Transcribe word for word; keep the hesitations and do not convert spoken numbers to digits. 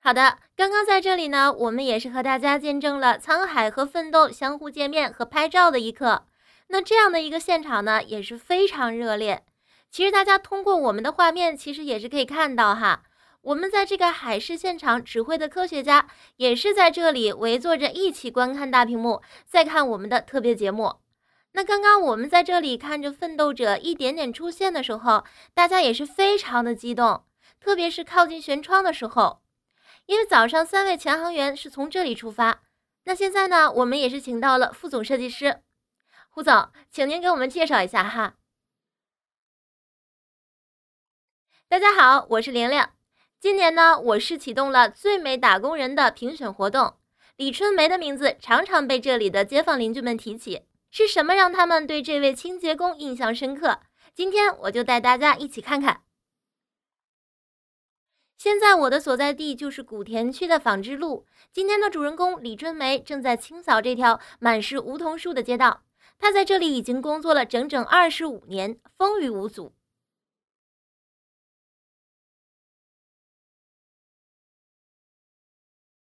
好的，刚刚在这里呢，我们也是和大家见证了沧海和奋斗相互见面和拍照的一刻。那这样的一个现场呢，也是非常热烈。其实大家通过我们的画面，其实也是可以看到哈，我们在这个海事现场指挥的科学家，也是在这里围坐着一起观看大屏幕，再看我们的特别节目。那刚刚我们在这里看着奋斗者一点点出现的时候，大家也是非常的激动，特别是靠近舷窗的时候。因为早上三位前航员是从这里出发，那现在呢，我们也是请到了副总设计师胡总，请您给我们介绍一下哈。大家好，我是玲玲。今年呢，我市启动了最美打工人的评选活动，李春梅的名字常常被这里的街坊邻居们提起，是什么让他们对这位清洁工印象深刻？今天我就带大家一起看看。现在我的所在地就是古田区的纺织路。今天的主人公李春梅正在清扫这条满是梧桐树的街道。她在这里已经工作了整整二十五年，风雨无阻。